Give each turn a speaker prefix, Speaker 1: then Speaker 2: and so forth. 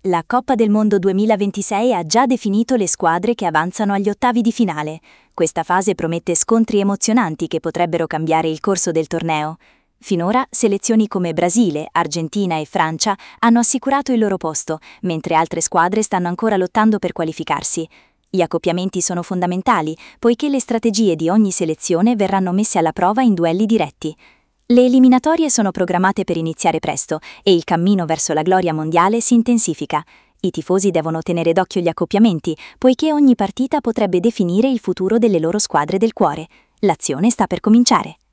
Speaker 1: La Coppa del Mondo 2026 ha già definito le squadre che avanzano agli ottavi di finale. Questa fase promette scontri emozionanti che potrebbero cambiare il corso del torneo. Finora, selezioni come Brasile, Argentina e Francia hanno assicurato il loro posto, mentre altre squadre stanno ancora lottando per qualificarsi. Gli accoppiamenti sono fondamentali, poiché le strategie di ogni selezione verranno messe alla prova in duelli diretti. Le eliminatorie sono programmate per iniziare presto e il cammino verso la gloria mondiale si intensifica. I tifosi devono tenere d'occhio gli accoppiamenti, poiché ogni partita potrebbe definire il futuro delle loro squadre del cuore. L'azione sta per cominciare.